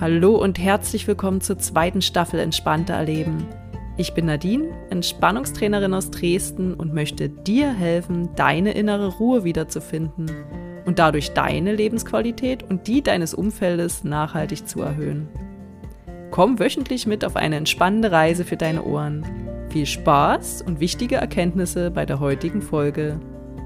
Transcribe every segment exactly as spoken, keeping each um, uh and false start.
Hallo und herzlich willkommen zur zweiten Staffel Entspannter Erleben. Ich bin Nadine, Entspannungstrainerin aus Dresden und möchte dir helfen, deine innere Ruhe wiederzufinden und dadurch deine Lebensqualität und die deines Umfeldes nachhaltig zu erhöhen. Komm wöchentlich mit auf eine entspannende Reise für deine Ohren. Viel Spaß und wichtige Erkenntnisse bei der heutigen Folge.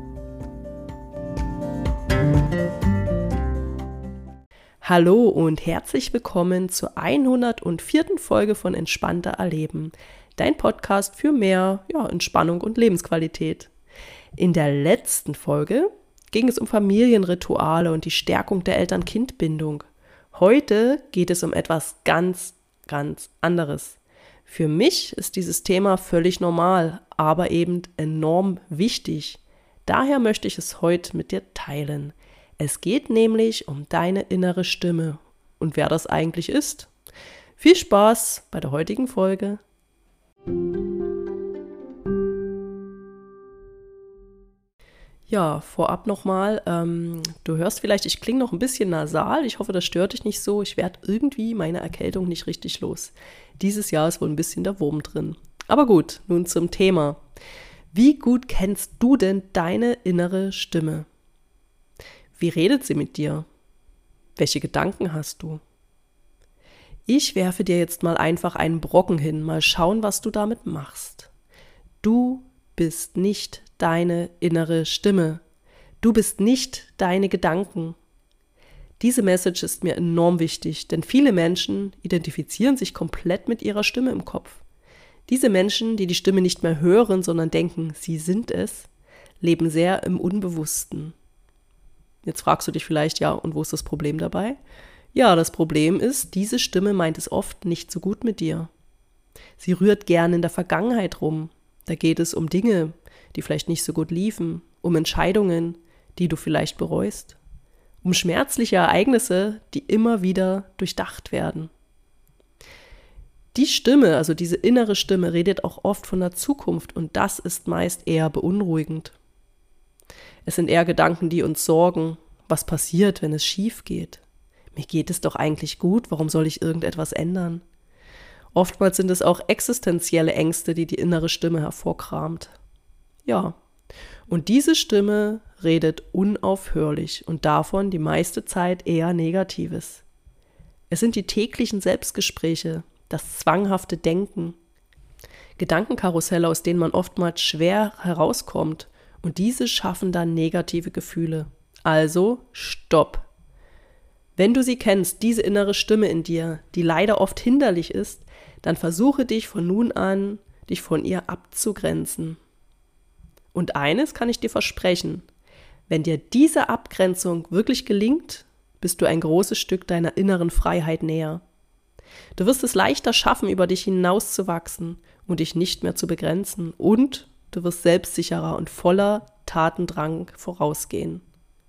Hallo und herzlich willkommen zur hundertvierten Folge von Entspannter Erleben, dein Podcast für mehr ja, Entspannung und Lebensqualität. In der letzten Folge ging es um Familienrituale und die Stärkung der Eltern-Kind-Bindung. Heute geht es um etwas ganz, ganz anderes. Für mich ist dieses Thema völlig normal, aber eben enorm wichtig. Daher möchte ich es heute mit dir teilen. Es geht nämlich um deine innere Stimme und wer das eigentlich ist. Viel Spaß bei der heutigen Folge. Ja, vorab nochmal, ähm, du hörst vielleicht, ich klinge noch ein bisschen nasal. Ich hoffe, das stört dich nicht so. Ich werde irgendwie meine Erkältung nicht richtig los. Dieses Jahr ist wohl ein bisschen der Wurm drin. Aber gut, nun zum Thema. Wie gut kennst du denn deine innere Stimme? Wie redet sie mit dir? Welche Gedanken hast du? Ich werfe dir jetzt mal einfach einen Brocken hin, mal schauen, was du damit machst. Du bist nicht deine innere Stimme. Du bist nicht deine Gedanken. Diese Message ist mir enorm wichtig, denn viele Menschen identifizieren sich komplett mit ihrer Stimme im Kopf. Diese Menschen, die die Stimme nicht mehr hören, sondern denken, sie sind es, leben sehr im Unbewussten. Jetzt fragst du dich vielleicht, ja, und wo ist das Problem dabei? Ja, das Problem ist, diese Stimme meint es oft nicht so gut mit dir. Sie rührt gern in der Vergangenheit rum. Da geht es um Dinge, die vielleicht nicht so gut liefen, um Entscheidungen, die du vielleicht bereust, um schmerzliche Ereignisse, die immer wieder durchdacht werden. Die Stimme, also diese innere Stimme, redet auch oft von der Zukunft und das ist meist eher beunruhigend. Es sind eher Gedanken, die uns sorgen, was passiert, wenn es schief geht. Mir geht es doch eigentlich gut, warum soll ich irgendetwas ändern? Oftmals sind es auch existenzielle Ängste, die die innere Stimme hervorkramt. Ja, und diese Stimme redet unaufhörlich und davon die meiste Zeit eher Negatives. Es sind die täglichen Selbstgespräche, das zwanghafte Denken, Gedankenkarusselle, aus denen man oftmals schwer herauskommt. Und diese schaffen dann negative Gefühle. Also stopp. Wenn du sie kennst, diese innere Stimme in dir, die leider oft hinderlich ist, dann versuche dich von nun an, dich von ihr abzugrenzen. Und eines kann ich dir versprechen, wenn dir diese Abgrenzung wirklich gelingt, bist du ein großes Stück deiner inneren Freiheit näher. Du wirst es leichter schaffen, über dich hinauszuwachsen und dich nicht mehr zu begrenzen und du wirst selbstsicherer und voller Tatendrang vorausgehen.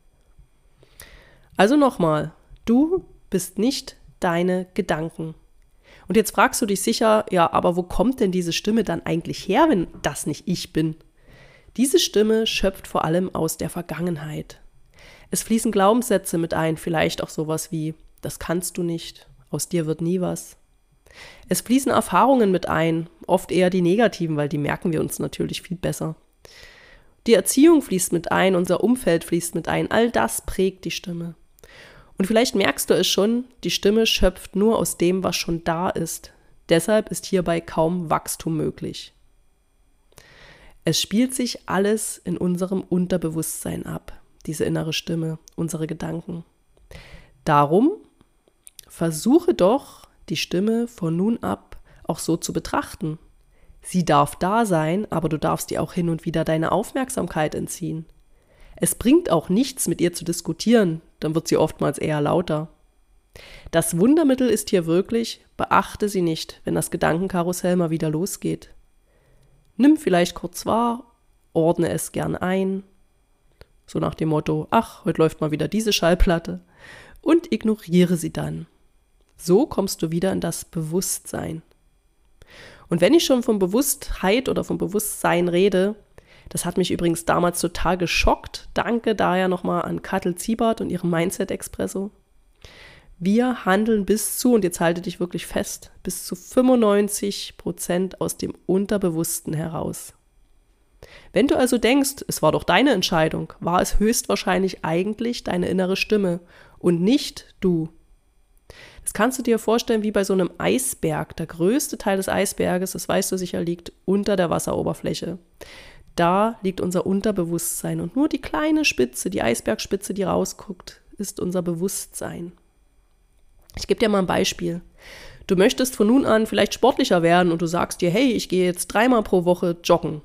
Also nochmal, du bist nicht deine Gedanken. Und jetzt fragst du dich sicher, ja, aber wo kommt denn diese Stimme dann eigentlich her, wenn das nicht ich bin? Diese Stimme schöpft vor allem aus der Vergangenheit. Es fließen Glaubenssätze mit ein, vielleicht auch sowas wie, das kannst du nicht, aus dir wird nie was. Es fließen Erfahrungen mit ein, oft eher die negativen, weil die merken wir uns natürlich viel besser. Die Erziehung fließt mit ein, unser Umfeld fließt mit ein, all das prägt die Stimme. Und vielleicht merkst du es schon, die Stimme schöpft nur aus dem, was schon da ist. Deshalb ist hierbei kaum Wachstum möglich. Es spielt sich alles in unserem Unterbewusstsein ab, diese innere Stimme, unsere Gedanken. Darum versuche doch, die Stimme von nun ab auch so zu betrachten. Sie darf da sein, aber du darfst ihr auch hin und wieder deine Aufmerksamkeit entziehen. Es bringt auch nichts, mit ihr zu diskutieren, dann wird sie oftmals eher lauter. Das Wundermittel ist hier wirklich, beachte sie nicht, wenn das Gedankenkarussell mal wieder losgeht. Nimm vielleicht kurz wahr, ordne es gern ein, so nach dem Motto, ach, heute läuft mal wieder diese Schallplatte, und ignoriere sie dann. So kommst du wieder in das Bewusstsein. Und wenn ich schon von Bewusstheit oder vom Bewusstsein rede, das hat mich übrigens damals total geschockt. Danke daher nochmal an Kattel Ziebart und ihrem Mindset-Expresso. Wir handeln bis zu, und jetzt halte dich wirklich fest, bis zu fünfundneunzig Prozent aus dem Unterbewussten heraus. Wenn du also denkst, es war doch deine Entscheidung, war es höchstwahrscheinlich eigentlich deine innere Stimme und nicht du. Das kannst du dir vorstellen wie bei so einem Eisberg. Der größte Teil des Eisberges, das weißt du sicher, liegt unter der Wasseroberfläche. Da liegt unser Unterbewusstsein und nur die kleine Spitze, die Eisbergspitze, die rausguckt, ist unser Bewusstsein. Ich gebe dir mal ein Beispiel. Du möchtest von nun an vielleicht sportlicher werden und du sagst dir, hey, ich gehe jetzt dreimal pro Woche joggen.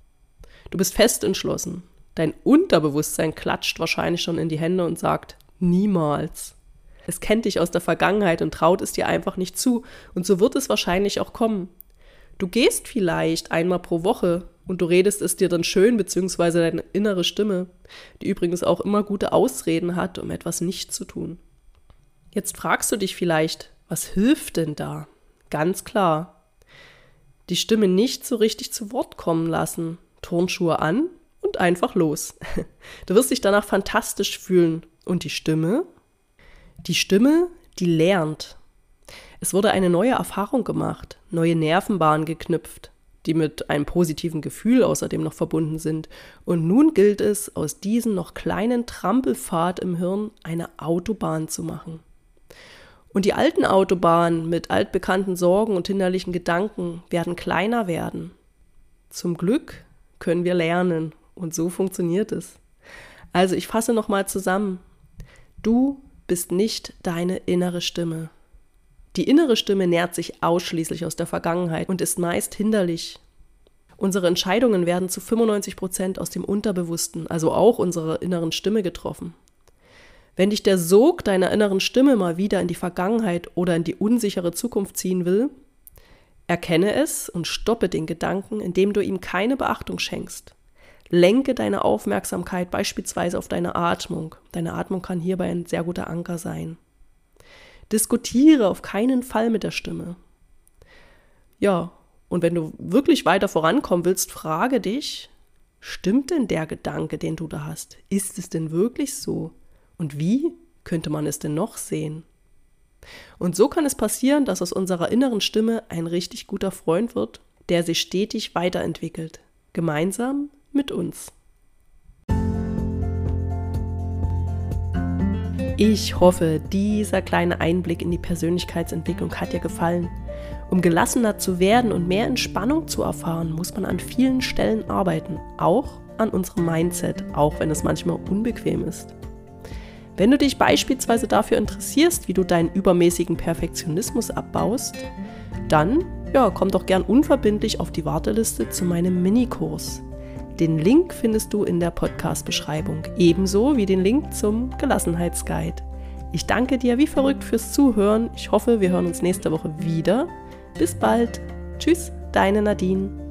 Du bist fest entschlossen. Dein Unterbewusstsein klatscht wahrscheinlich schon in die Hände und sagt, niemals. Es kennt dich aus der Vergangenheit und traut es dir einfach nicht zu. Und so wird es wahrscheinlich auch kommen. Du gehst vielleicht einmal pro Woche und du redest es dir dann schön, beziehungsweise deine innere Stimme, die übrigens auch immer gute Ausreden hat, um etwas nicht zu tun. Jetzt fragst du dich vielleicht, was hilft denn da? Ganz klar, die Stimme nicht so richtig zu Wort kommen lassen. Turnschuhe an und einfach los. Du wirst dich danach fantastisch fühlen. Und die Stimme? Die Stimme, die lernt. Es wurde eine neue Erfahrung gemacht, neue Nervenbahnen geknüpft, die mit einem positiven Gefühl außerdem noch verbunden sind. Und nun gilt es, aus diesem noch kleinen Trampelpfad im Hirn eine Autobahn zu machen. Und die alten Autobahnen mit altbekannten Sorgen und hinderlichen Gedanken werden kleiner werden. Zum Glück können wir lernen und so funktioniert es. Also ich fasse nochmal zusammen. Du bist nicht deine innere Stimme. Die innere Stimme nährt sich ausschließlich aus der Vergangenheit und ist meist hinderlich. Unsere Entscheidungen werden zu fünfundneunzig Prozent aus dem Unterbewussten, also auch unserer inneren Stimme getroffen. Wenn dich der Sog deiner inneren Stimme mal wieder in die Vergangenheit oder in die unsichere Zukunft ziehen will, erkenne es und stoppe den Gedanken, indem du ihm keine Beachtung schenkst. Lenke deine Aufmerksamkeit beispielsweise auf deine Atmung. Deine Atmung kann hierbei ein sehr guter Anker sein. Diskutiere auf keinen Fall mit der Stimme. Ja, und wenn du wirklich weiter vorankommen willst, frage dich, stimmt denn der Gedanke, den du da hast? Ist es denn wirklich so? Und wie könnte man es denn noch sehen? Und so kann es passieren, dass aus unserer inneren Stimme ein richtig guter Freund wird, der sich stetig weiterentwickelt, gemeinsam mit uns. Ich hoffe, dieser kleine Einblick in die Persönlichkeitsentwicklung hat dir gefallen. Um gelassener zu werden und mehr Entspannung zu erfahren, muss man an vielen Stellen arbeiten, auch an unserem Mindset, auch wenn es manchmal unbequem ist. Wenn du dich beispielsweise dafür interessierst, wie du deinen übermäßigen Perfektionismus abbaust, dann ja, komm doch gern unverbindlich auf die Warteliste zu meinem Minikurs. Den Link findest du in der Podcast-Beschreibung, ebenso wie den Link zum Gelassenheitsguide. Ich danke dir wie verrückt fürs Zuhören. Ich hoffe, wir hören uns nächste Woche wieder. Bis bald. Tschüss, deine Nadine.